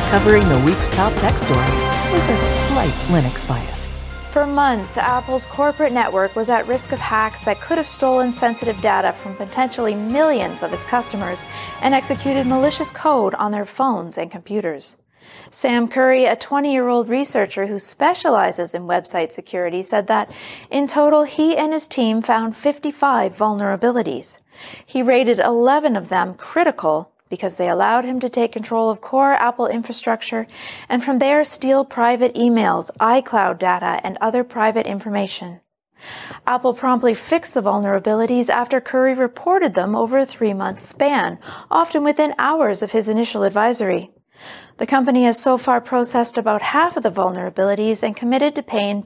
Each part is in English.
covering the week's top tech stories with a slight Linux bias. For months, Apple's corporate network was at risk of hacks that could have stolen sensitive data from potentially millions of its customers and executed malicious code on their phones and computers. Sam Curry, a 20-year-old researcher who specializes in website security, said that in total he and his team found 55 vulnerabilities. He rated 11 of them critical because they allowed him to take control of core Apple infrastructure and from there steal private emails, iCloud data, and other private information. Apple promptly fixed the vulnerabilities after Curry reported them over a 3-month span, often within hours of his initial advisory. The company has so far processed about half of the vulnerabilities and committed to paying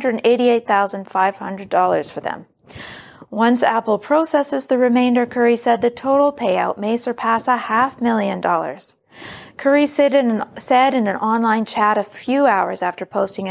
$288,500 for them. Once Apple processes the remainder, Curry said the total payout may surpass $500,000. Curry said in an online chat a few hours after posting a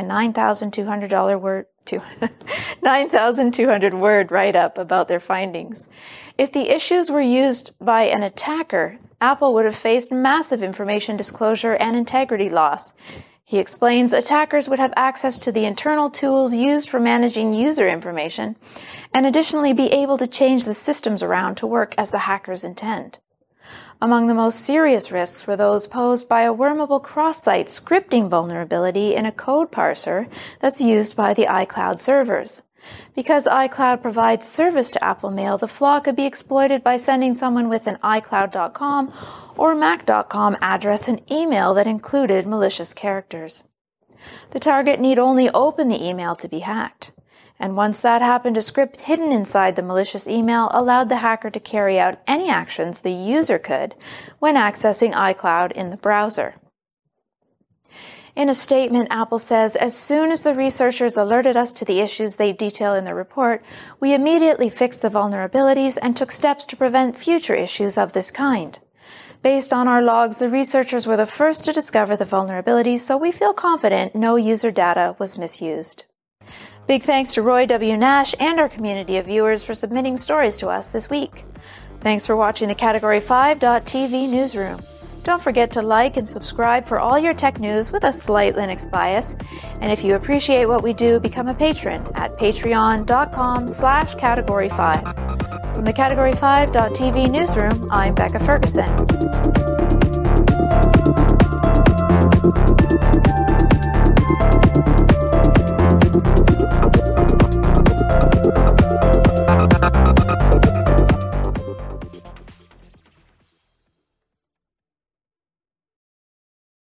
9,200 word write-up about their findings. If the issues were used by an attacker, Apple would have faced massive information disclosure and integrity loss. He explains attackers would have access to the internal tools used for managing user information and additionally be able to change the systems around to work as the hackers intend. Among the most serious risks were those posed by a wormable cross-site scripting vulnerability in a code parser that's used by the iCloud servers. Because iCloud provides service to Apple Mail, the flaw could be exploited by sending someone with an iCloud.com or Mac.com address an email that included malicious characters. The target need only open the email to be hacked. And once that happened, a script hidden inside the malicious email allowed the hacker to carry out any actions the user could when accessing iCloud in the browser. In a statement, Apple says, as soon as the researchers alerted us to the issues they detail in the report, we immediately fixed the vulnerabilities and took steps to prevent future issues of this kind. Based on our logs, the researchers were the first to discover the vulnerabilities, so we feel confident no user data was misused. Big thanks to Roy W. Nash and our community of viewers for submitting stories to us this week. Thanks for watching the Category5.tv newsroom. Don't forget to like and subscribe for all your tech news with a slight Linux bias. And if you appreciate what we do, become a patron at patreon.com/category5. From the Category5.tv newsroom, I'm Becca Ferguson.